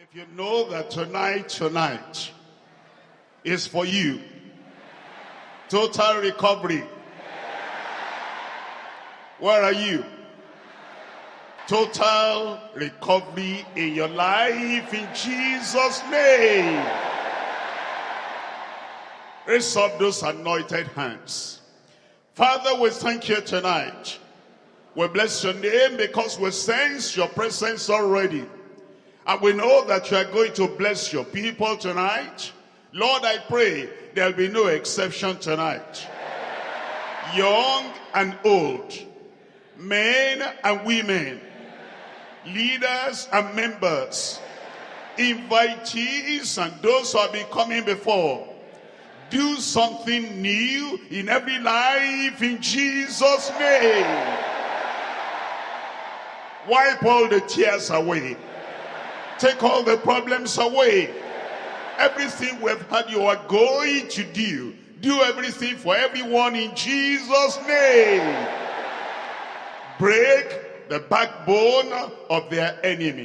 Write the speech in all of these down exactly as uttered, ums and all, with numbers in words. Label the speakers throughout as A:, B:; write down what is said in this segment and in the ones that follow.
A: If you know that tonight, tonight is for you, total recovery. Where are you? Total recovery in your life in Jesus' name. Raise up those anointed hands. Father, we thank you tonight. We bless your name because we sense your presence already. And we know that you are going to bless your people tonight. Lord, I pray there'll be no exception tonight. Young and old, men and women, leaders and members, invitees and those who have been coming before. Do something new in every life in Jesus' name. Wipe all the tears away. Take all the problems away. Everything we've heard you are going to do. Do everything for everyone in Jesus' name. Break the backbone of their enemy.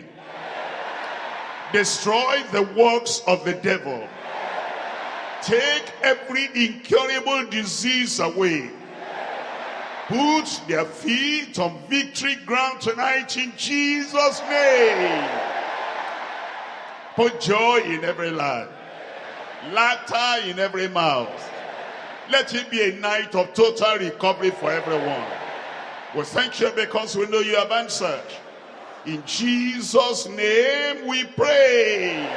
A: Destroy the works of the devil. Take every incurable disease away. Put their feet on victory ground tonight in Jesus' name. Put joy in every life. Laughter in every mouth. Let it be a night of total recovery for everyone. We thank you because we know you have answered. In Jesus' name we pray.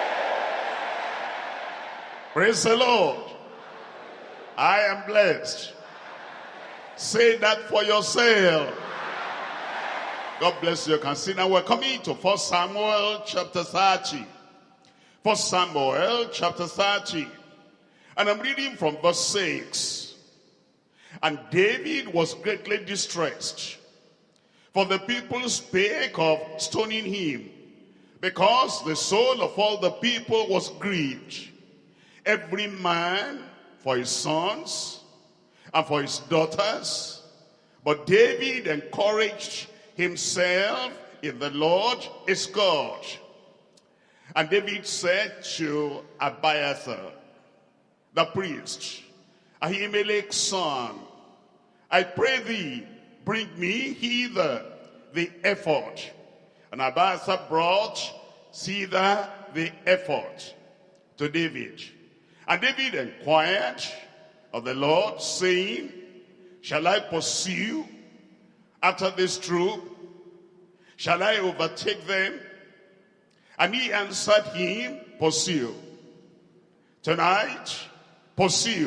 A: Praise the Lord. I am blessed. Say that for yourself. God bless you. You can see now we're coming to First Samuel chapter thirty. First Samuel chapter thirty. And I'm reading from verse six. And David was greatly distressed, for the people spake of stoning him, because the soul of all the people was grieved, every man for his sons and for his daughters. But David encouraged himself in the Lord his God. And David said to Abiathar, the priest, Ahimelech's son, I pray thee, bring me hither the ephod. And Abiathar brought thither the ephod to David. And David inquired of the Lord, saying, shall I pursue after this troop? Shall I overtake them? And he answered him, pursue. Tonight, pursue.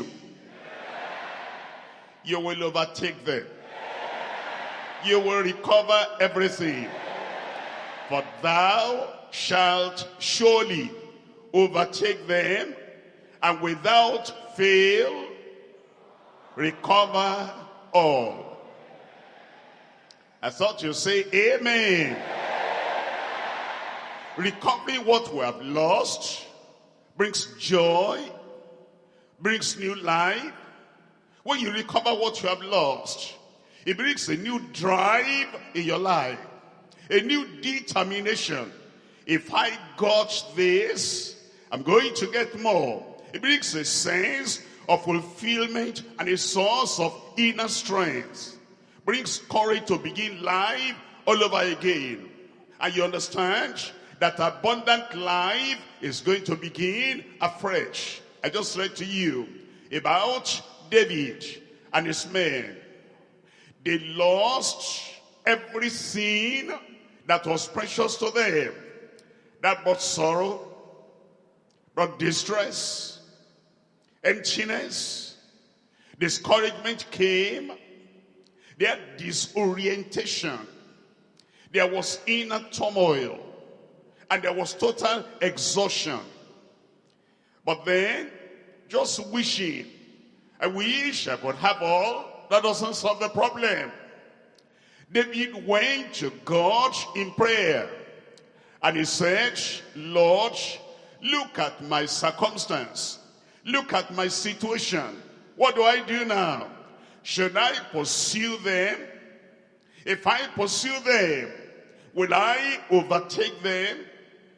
A: You will overtake them. You will recover everything. For thou shalt surely overtake them, and without fail recover all. I thought you'd say amen. Recovering what we have lost brings joy, brings new life. When you recover what you have lost, it brings a new drive in your life, a new determination. If I got this, I'm going to get more. It brings a sense of fulfillment and a source of inner strength. Brings courage to begin life all over again. And you understand that abundant life is going to begin afresh. I just read to you about David and his men. They lost everything that was precious to them. That brought sorrow, brought distress, emptiness, discouragement came. They had disorientation. There was inner turmoil. And there was total exhaustion. But then, just wishing, I wish I could have all, that doesn't solve the problem. David went to God in prayer. And he said, Lord, look at my circumstance. Look at my situation. What do I do now? Should I pursue them? If I pursue them, will I overtake them?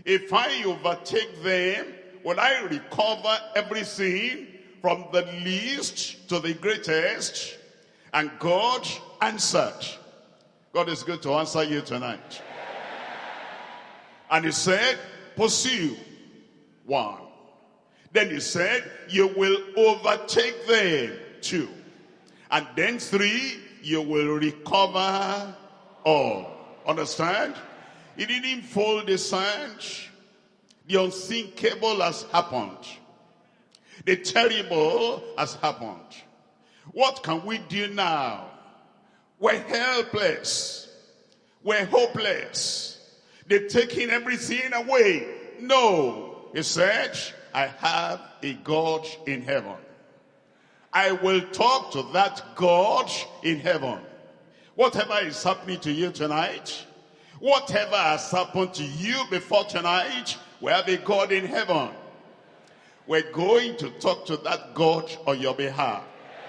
A: If I overtake them, will I recover everything from the least to the greatest? And God answered. God is going to answer you tonight. And he said, pursue. One. Then he said, you will overtake them. Two. And then three, you will recover all. Understand? He didn't fold his hand. The unthinkable has happened. The terrible has happened. What can we do now? We're helpless. We're hopeless. They're taking everything away. No. He said, I have a God in heaven. I will talk to that God in heaven. Whatever is happening to you tonight, whatever has happened to you before tonight, we have a God in heaven. We're going to talk to that God on your behalf.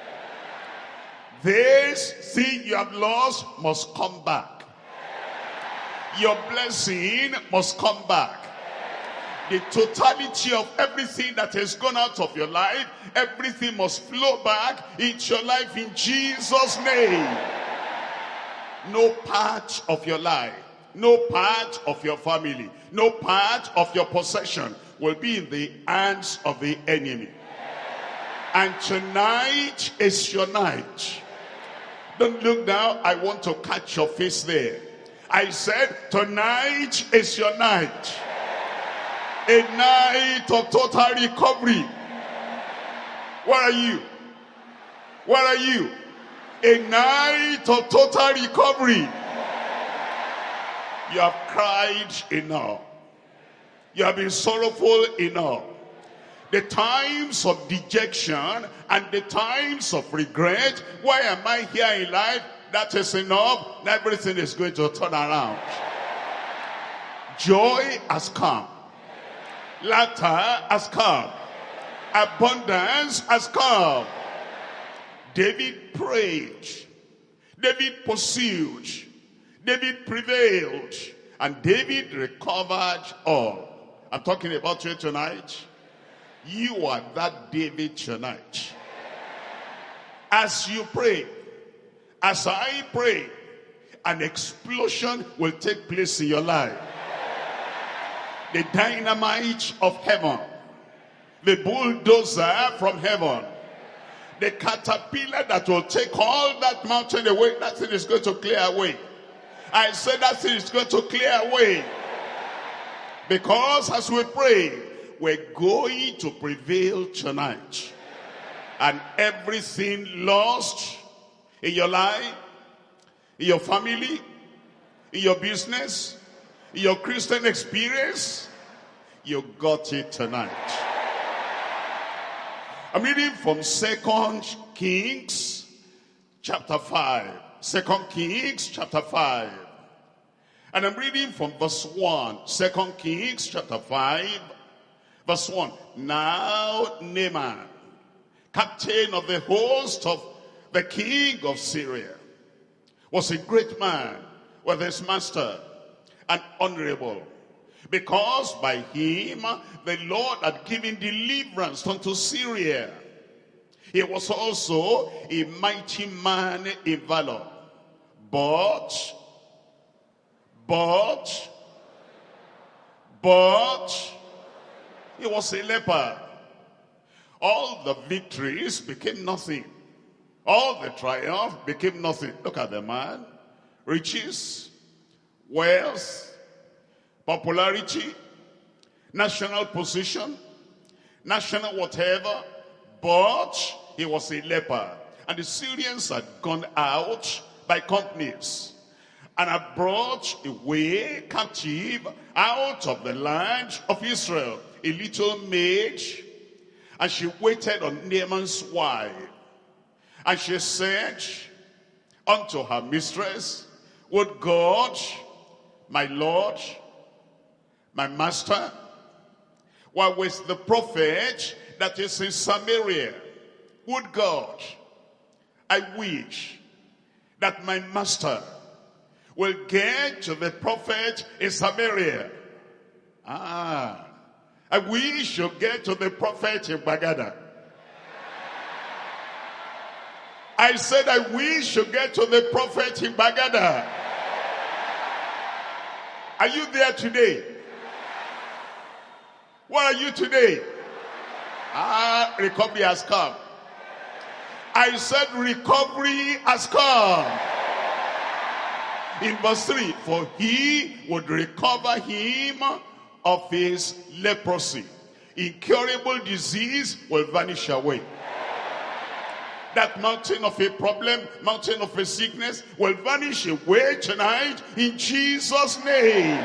A: This thing you have lost must come back. Your blessing must come back. The totality of everything that has gone out of your life, everything must flow back into your life in Jesus' name. No part of your life, no part of your family, no part of your possession will be in the hands of the enemy. And tonight is your night. Don't look now, I want to catch your face there. I said, tonight is your night. A night of total recovery. Where are you? Where are you? A night of total recovery. You have cried enough. You have been sorrowful enough. The times of dejection and the times of regret. Why am I here in life? That is enough. Everything is going to turn around. Joy has come. Laughter has come. Abundance has come. David prayed. David pursued. David prevailed. And David recovered all. I'm talking about you tonight. You are that David tonight. As you pray, as I pray, an explosion will take place in your life. The dynamite of heaven, the bulldozer from heaven, the caterpillar that will take all that mountain away, that thing is going to clear away. I said that thing is going to clear away. Because as we pray, we're going to prevail tonight. And everything lost in your life, in your family, in your business, in your Christian experience, you got it tonight. I'm reading from Second Kings chapter five. Second Kings chapter five. And I'm reading from verse one. Second Kings chapter five, verse one. Now Naaman, captain of the host of the king of Syria, was a great man with his master, and honorable, because by him the Lord had given deliverance unto Syria. He was also a mighty man in valor. But, but, but, he was a leper. All the victories became nothing. All the triumph became nothing. Look at the man. Riches, wealth, popularity, national position, national whatever, but he was a leper. And the Syrians had gone out by companies and had brought away captive out of the land of Israel a little maid, and she waited on Naaman's wife. And she said unto her mistress, would God, my Lord, my master, were with the prophet that is in Samaria. Would God, I wish that my master will get to the prophet in Samaria. Ah, I wish you get to the prophet in Bagada. I said, I wish you get to the prophet in Bagada. Are you there today? Where are you today? Ah, recovery has come. I said recovery has come. In verse three, for he would recover him of his leprosy. Incurable disease will vanish away. That mountain of a problem, mountain of a sickness will vanish away tonight in Jesus' name.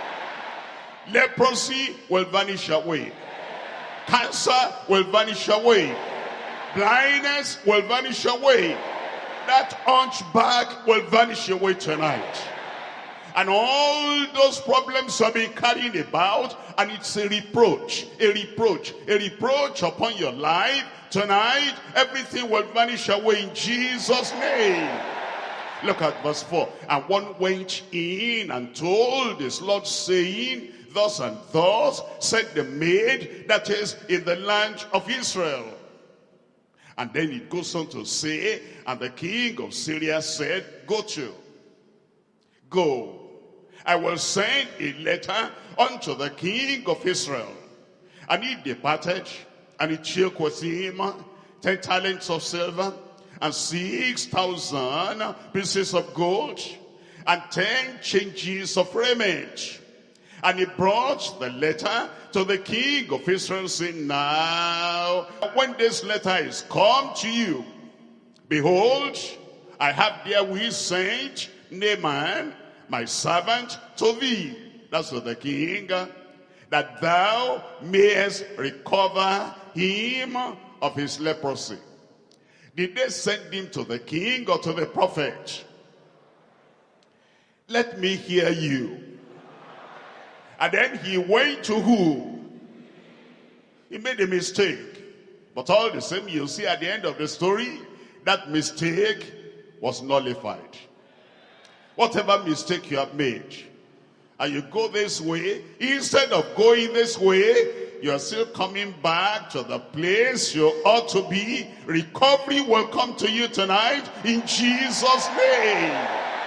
A: Leprosy will vanish away. Cancer will vanish away. Blindness will vanish away. That hunchback will vanish away tonight. And all those problems have been carried about, and it's a reproach, a reproach, a reproach upon your life. Tonight, everything will vanish away in Jesus' name. Look at verse four. And one went in and told his Lord, saying, thus and thus said the maid that is in the land of Israel. And then it goes on to say, and the king of Syria said, go to, go. I will send a letter unto the king of Israel. And he departed, and he took with him ten talents of silver, and six thousand pieces of gold, and ten changes of raiment. And he brought the letter to the king of Israel, saying, now, when this letter is come to you, behold, I have therewith sent Naaman, my servant, to thee. That's to the king, that thou mayest recover him of his leprosy. Did they send him to the king or to the prophet? Let me hear you. And then he went to who? He made a mistake. But all the same, you see at the end of the story, that mistake was nullified. Whatever mistake you have made, and you go this way, instead of going this way, you are still coming back to the place you ought to be. Recovery will come to you tonight in Jesus' name.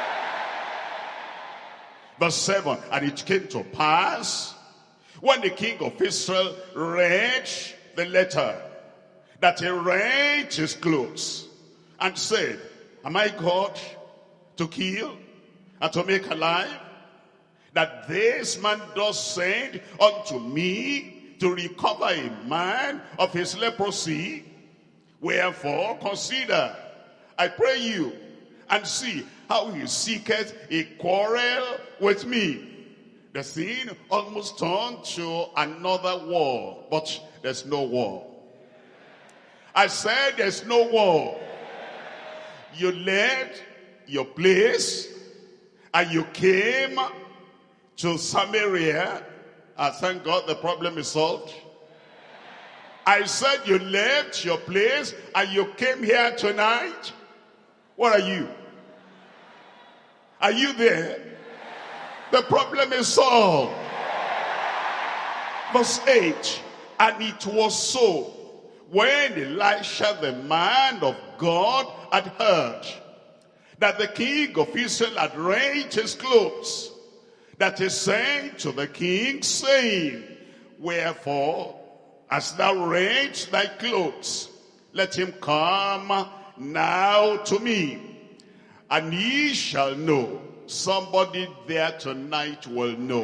A: Verse seven, and it came to pass, when the king of Israel read the letter, that he rent his clothes, and said, am I God to kill and to make alive? That this man does send unto me to recover a man of his leprosy? Wherefore consider, I pray you, and see how he seeketh a quarrel with me. The thing almost turned to another war, but there's no war. I said there's no war. You left your place and you came to Samaria. I thank God the problem is solved. I said you left your place and you came here tonight. What are you? Are you there? The problem is solved. Verse eight, and it was so, when Elisha the man of God had heard that the king of Israel had rent his clothes, that he sent to the king, saying, wherefore hast thou rent thy clothes? Let him come now to me, and he shall know. Somebody there tonight will know.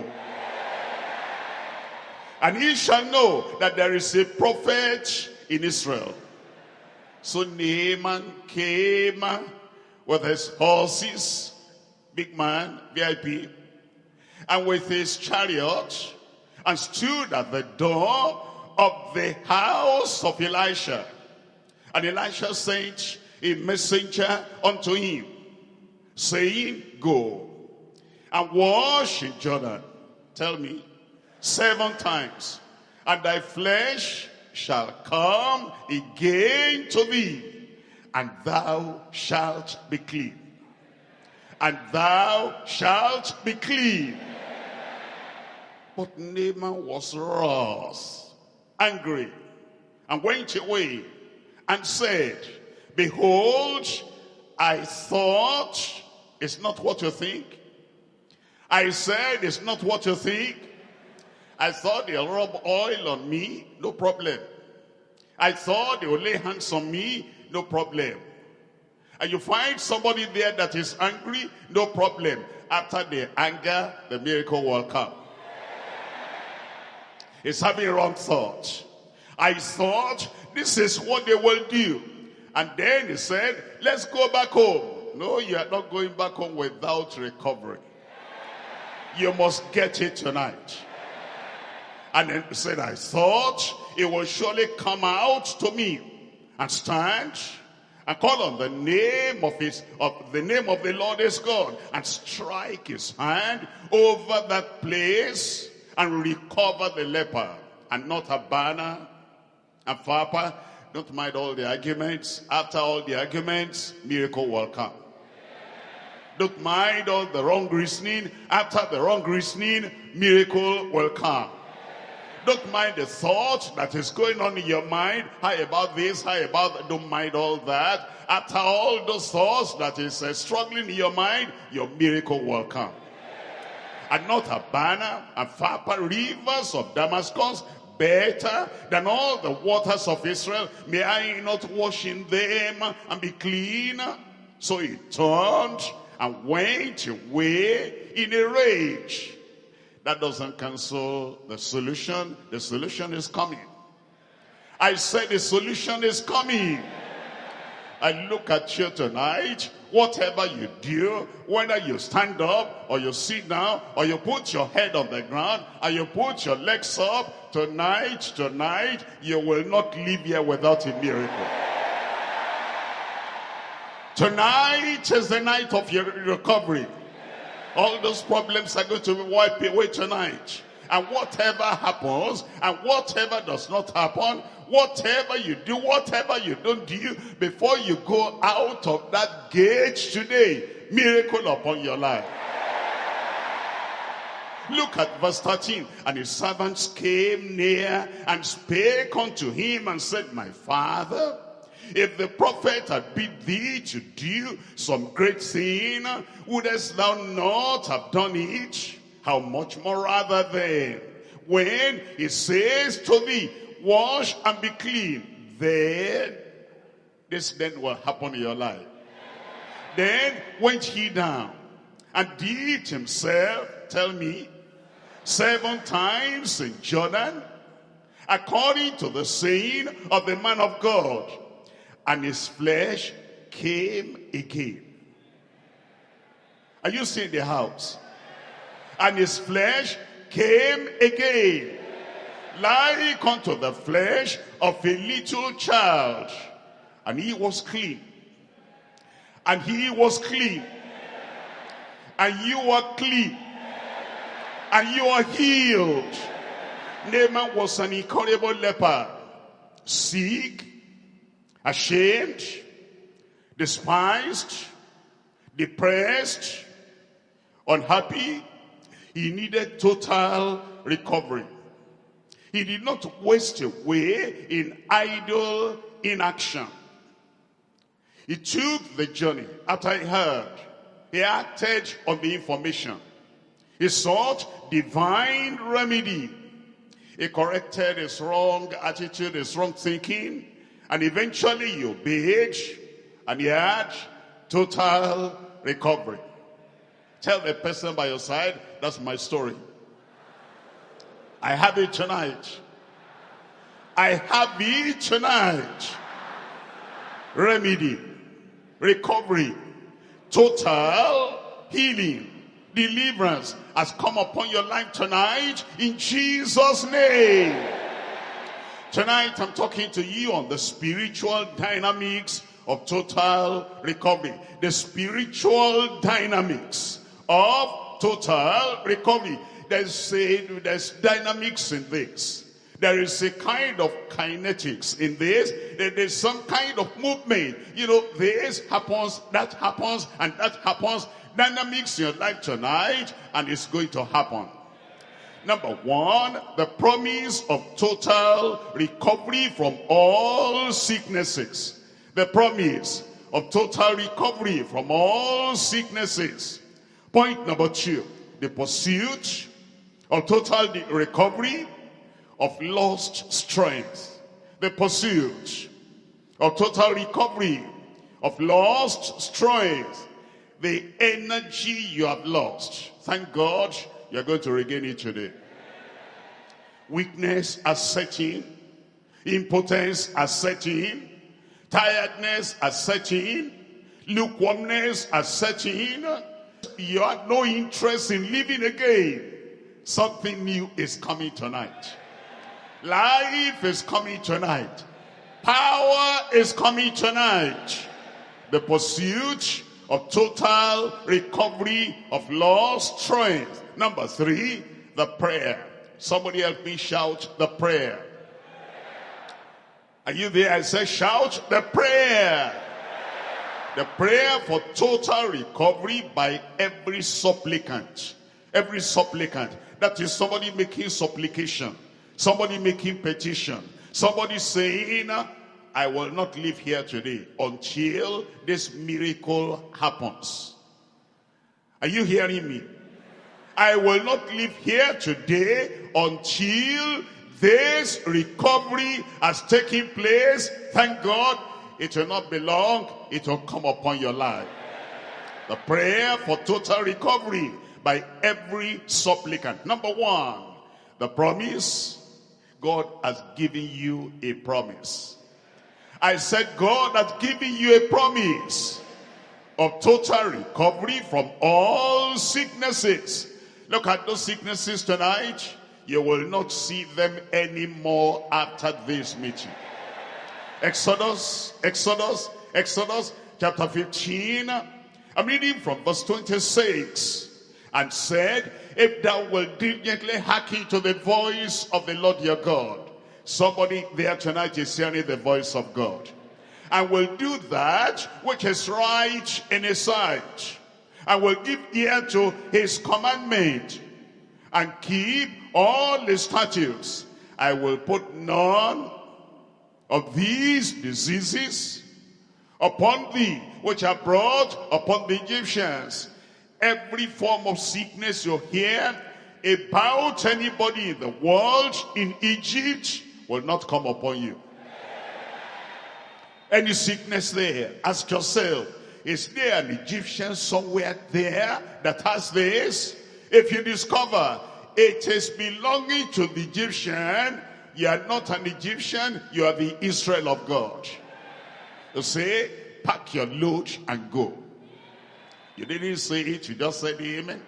A: And he shall know that there is a prophet in Israel. So Naaman came with his horses, big man, V I P, and with his chariot, and stood at the door of the house of Elisha. And Elisha sent a messenger unto him, saying, go and wash in Jordan, tell me, seven times, and thy flesh shall come again to thee, and thou shalt be clean. And thou shalt be clean. But Naaman was wroth, angry, and went away and said, behold, I thought, it's not what you think. I said, it's not what you think. I thought they'll rub oil on me, no problem. I thought they will lay hands on me, no problem. And you find somebody there that is angry, no problem. After the anger, the miracle will come. He's having wrong thought. I thought this is what they will do. And then he said, let's go back home. No, you are not going back home without recovery. You must get it tonight. And then he said, I thought it will surely come out to me and stand and call on the name of his of the name of the Lord his God and strike his hand over that place and recover the leper. And not Abana and Pharpar. Don't mind all the arguments. After all the arguments, miracle will come. Don't mind all the wrong reasoning. After the wrong reasoning, miracle will come. Don't mind the thought that is going on in your mind. How about this? How about that? Don't mind all that. After all those thoughts that is uh, struggling in your mind, your miracle will come. And not Abana and Pharpar, rivers of Damascus, better than all the waters of Israel. May I not wash in them and be clean? So he turned and went away in a rage. That doesn't cancel the solution. The solution is coming. I said the solution is coming. I look at you tonight. Whatever you do, whether you stand up or you sit down or you put your head on the ground or you put your legs up, tonight, tonight, you will not leave here without a miracle. Tonight is the night of your recovery. All those problems are going to be wiped away tonight. And whatever happens, and whatever does not happen, whatever you do, whatever you don't do, before you go out of that gate today, miracle upon your life. Look at verse thirteen. And his servants came near and spake unto him and said, my father, if the prophet had bid thee to do some great thing, wouldest thou not have done it? How much more rather then, when he says to thee, wash and be clean, then this then will happen in your life. Then went he down and dipped himself, tell me, seven times in Jordan, according to the saying of the man of God. And his flesh came again. Are you seeing the house? And his flesh came again, like unto the flesh of a little child. And he was clean. And he was clean. And you are clean. And you are healed. Naaman was an incurable leper. Sick, ashamed, despised, depressed, unhappy. He needed total recovery. He did not waste away in idle inaction. He took the journey after he heard. He acted on the information. He sought divine remedy. He corrected his wrong attitude, his wrong thinking, and eventually he obeyed, and he had total recovery. Tell the person by your side, that's my story. I have it tonight. I have it tonight. Remedy, recovery, total healing, deliverance has come upon your life tonight in Jesus' name. Tonight I'm talking to you on the spiritual dynamics of total recovery. The spiritual dynamics of total recovery. There's, a, there's dynamics in this. There is a kind of kinetics in this. There's some kind of movement. You know, this happens, that happens, and that happens. Dynamics in your life tonight, and it's going to happen. Number one, the promise of total recovery from all sicknesses. The promise of total recovery from all sicknesses. Point number two, the pursuit of total recovery of lost strength. The pursuit of total recovery of lost strength. The energy you have lost. Thank God you're going to regain it today. Weakness has set in. Impotence has set in. Tiredness has set in. Lukewarmness has set in. You have no interest in living again. Something new is coming tonight. Life is coming tonight. Power is coming tonight. The pursuit of total recovery of lost strength. Number three, the prayer. Somebody help me shout the prayer. Are you there? I said shout the prayer. The prayer for total recovery by every supplicant. Every supplicant. That is somebody making supplication. Somebody making petition. Somebody saying, I will not live here today until this miracle happens. Are you hearing me? I will not live here today until this recovery has taken place. Thank God, it will not be long. It will come upon your life. The prayer for total recovery by every supplicant. Number one, the promise. God has given you a promise. I said God has given you a promise of total recovery from all sicknesses. Look at those sicknesses tonight. You will not see them anymore after this meeting. Exodus, Exodus, Exodus chapter fifteen. I'm reading from verse twenty-six. And said, if thou wilt diligently hearken to the voice of the Lord your God. Somebody there tonight is hearing the voice of God. And will do that which is right in his sight. And will give ear to his commandment. And keep all his statutes. I will put none of these diseases upon thee, which are brought upon the Egyptians. Every form of sickness you hear about anybody in the world, in Egypt, will not come upon you. Any sickness there, ask yourself, is there an Egyptian somewhere there that has this? If you discover it is belonging to the Egyptian, you are not an Egyptian, you are the Israel of God. You say, pack your load and go. You didn't say it, you just said amen.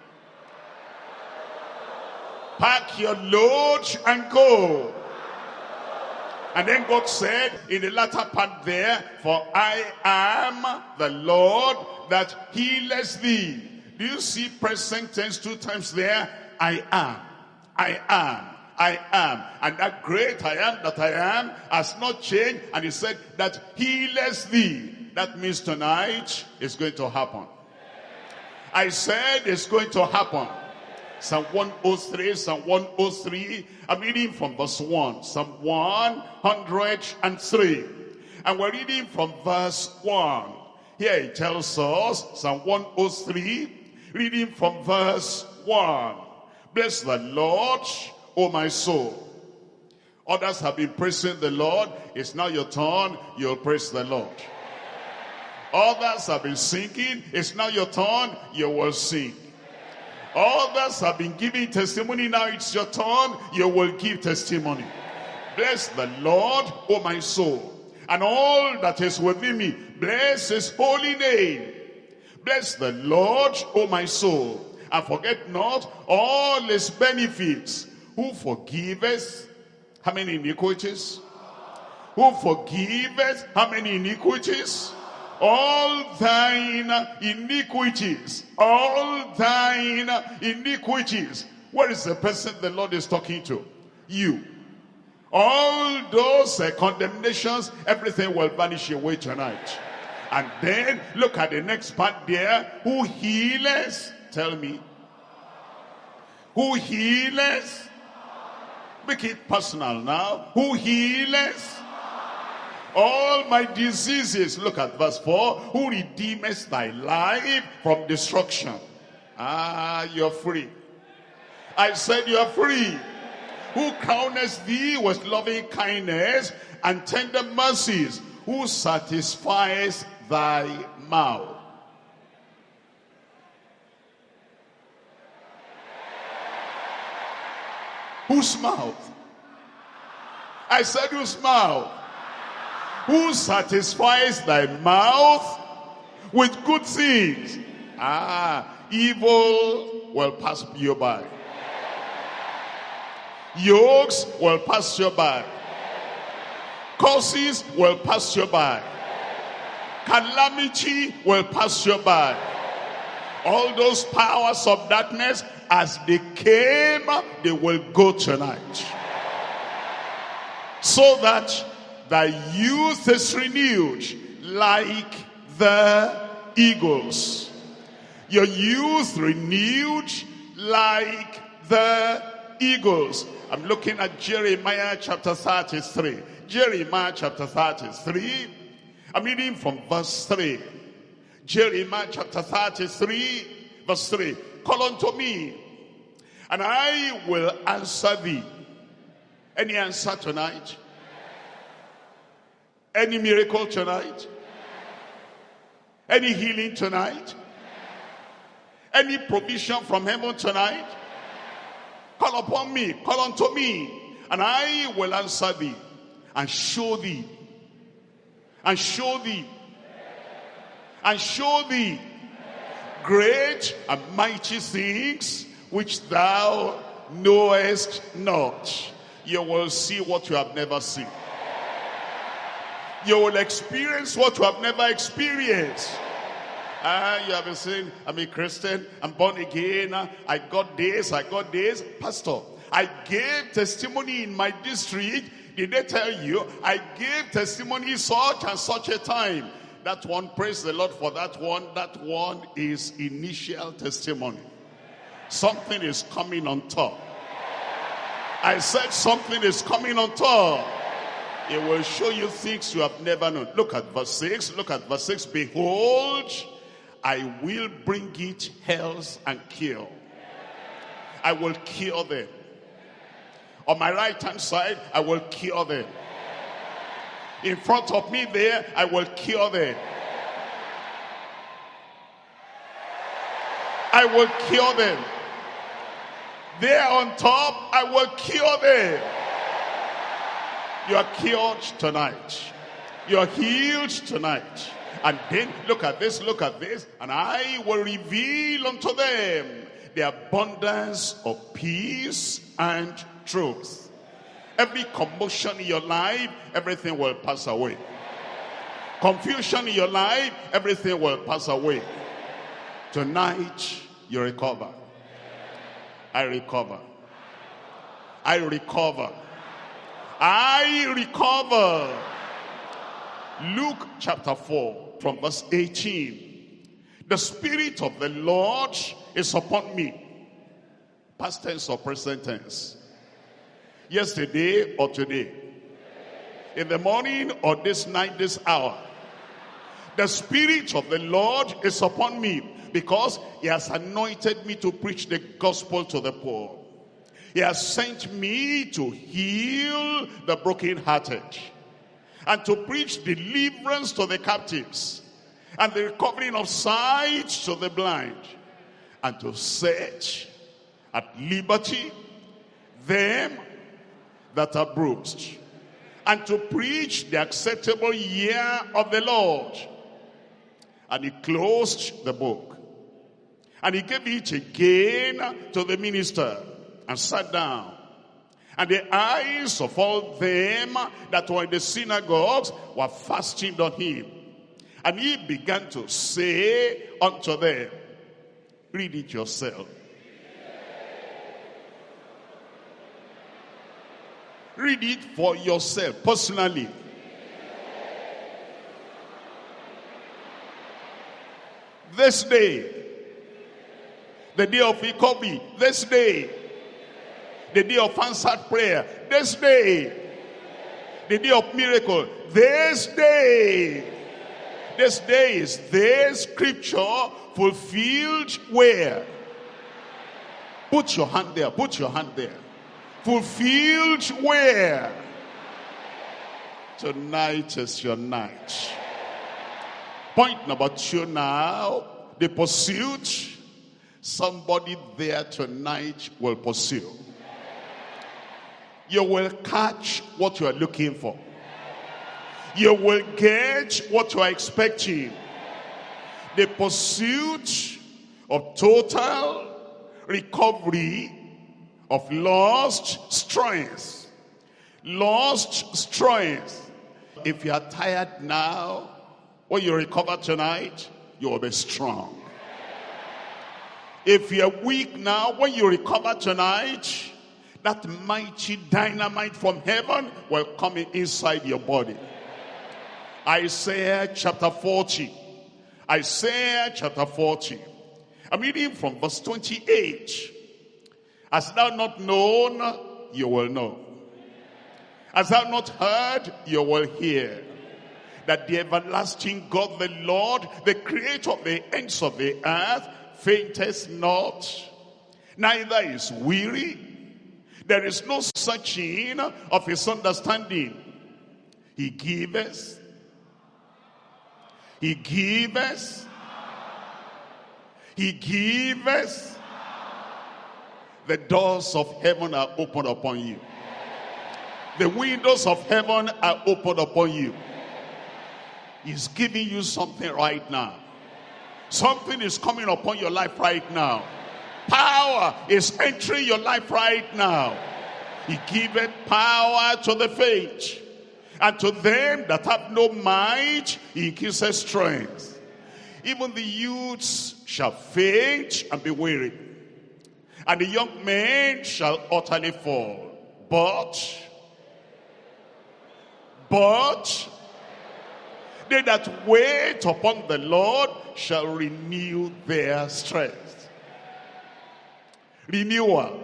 A: Pack your load and go. And then God said in the latter part there, for I am the Lord that healeth thee. Do you see present tense two times there? I am, I am, I am. And that great I am that I am has not changed. And he said that healeth thee. That means tonight it's going to happen. I said it's going to happen. Psalm one oh three, Psalm one oh three. I'm reading from verse one. Psalm one hundred three. And we're reading from verse one. Here it tells us, Psalm one oh three, reading from verse one. Bless the Lord, O my soul. Others have been praising the Lord. It's now your turn. You'll praise the Lord. Others have been singing. It's now your turn. You will sing. Others have been giving testimony. Now it's your turn. You will give testimony. Bless the Lord, O my soul, and all that is within me. Bless his holy name. Bless the Lord, O my soul, and forget not all his benefits. Who forgiveth how many iniquities? Who forgiveth how many iniquities? All thine iniquities, all thine iniquities. Where is the person the Lord is talking to? You. All those uh, condemnations, everything will vanish away tonight. And then look at the next part there. Who healeth? Tell me. Who healeth Make it personal now. Who healeth all my diseases. Look at verse four. Who redeemeth thy life from destruction. Ah, you're free. I said you are free. Who crowneth thee with loving kindness and tender mercies. Who satisfies thy mouth. Whose mouth? I said whose mouth? Who satisfies thy mouth with good things. Ah, evil will pass you by. Yokes will pass you by. Curses will pass you by. Calamity will pass you by. All those powers of darkness, as they came, they will go tonight. So that thy youth is renewed like the eagles. Your youth renewed like the eagles. I'm looking at Jeremiah chapter thirty-three. Jeremiah chapter thirty-three. I'm reading from verse three. Jeremiah chapter thirty-three, verse three. Call unto me, and I will answer thee. Any answer tonight? Any miracle tonight? Any healing tonight? Any provision from heaven tonight? Call upon me, call unto me, and I will answer thee, and show thee, and show thee, and show thee great and mighty things which thou knowest not. You will see what you have never seen. You will experience what you have never experienced. Ah, you have been saying, I'm a Christian, I'm born again, I got this, I got this. Pastor, I gave testimony in my district. Did they tell you? I gave testimony such and such a time. That one, praise the Lord for that one. That one is initial testimony. Something is coming on top. I said something is coming on top. It will show you things you have never known. Look at verse six. Look at verse six. Behold, I will bring it health and cure. I will cure them. On my right hand side, I will cure them. In front of me there, I will cure them. I will cure them. There on top, I will cure them. You are cured tonight. You are healed tonight. And then look at this, look at this. And I will reveal unto them the abundance of peace and truth. Every commotion in your life, everything will pass away. Confusion in your life, everything will pass away. Tonight, you recover. I recover. I recover. I recover. Luke chapter four from verse eighteen. The Spirit of the Lord is upon me. Past tense or present tense? Yesterday or today? In the morning or this night, this hour? The Spirit of the Lord is upon me because he has anointed me to preach the gospel to the poor. He has sent me to heal the brokenhearted and to preach deliverance to the captives and the recovering of sight to the blind, and to set at liberty them that are bruised, and to preach the acceptable year of the Lord. And he closed the book, and he gave it again to the minister, and sat down. And the eyes of all them that were in the synagogues were fastened on him. And he began to say unto them, read it yourself. Read it for yourself, personally. This day, the day of recovery, this day, The day of answered prayer. This day. The day of miracle. This day. This day is this scripture fulfilled where? Put your hand there. Put your hand there. Fulfilled where? Tonight is your night. Point number two now. The pursuit. Somebody there tonight will pursue. You will catch what you are looking for. You will get what you are expecting. The pursuit of total recovery of lost strength. Lost strength. If you are tired now, when you recover tonight, you will be strong. If you are weak now, when you recover tonight, that mighty dynamite from heaven will come in inside your body. Isaiah chapter forty. Isaiah chapter forty. I'm reading from verse twenty-eight. Hast thou not known, you will know. Hast thou not heard, you will hear. That the everlasting God, the Lord, the creator of the ends of the earth, fainteth not, neither is weary. There is no searching of his understanding. He giveth. He giveth. He giveth. The doors of heaven are opened upon you. The windows of heaven are opened upon you. He's giving you something right now. Something is coming upon your life right now. Power is entering your life right now. He giveth power to the faint, and to them that have no might, he increaseth strength. Even the youths shall faint and be weary, and the young men shall utterly fall. But, but, they that wait upon the Lord shall renew their strength. Renewal.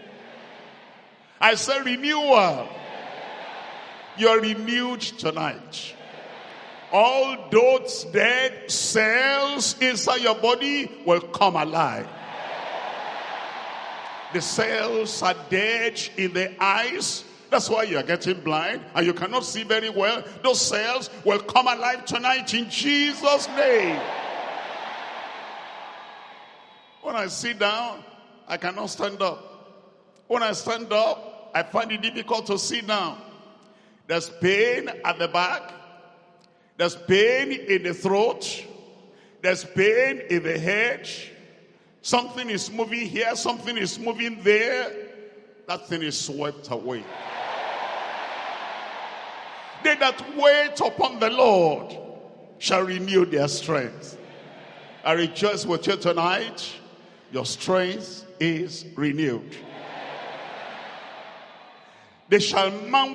A: I say renewal. You're renewed tonight. All those dead cells inside your body will come alive. The cells are dead in the eyes. That's why you're getting blind and you cannot see very well. Those cells will come alive tonight in Jesus' name. When I sit down, I cannot stand up. When I stand up, I find it difficult to sit down. There's pain at the back. There's pain in the throat. There's pain in the head. Something is moving here. Something is moving there. That thing is swept away. They that wait upon the Lord shall renew their strength. I rejoice with you tonight. Your strength is renewed. They shall mount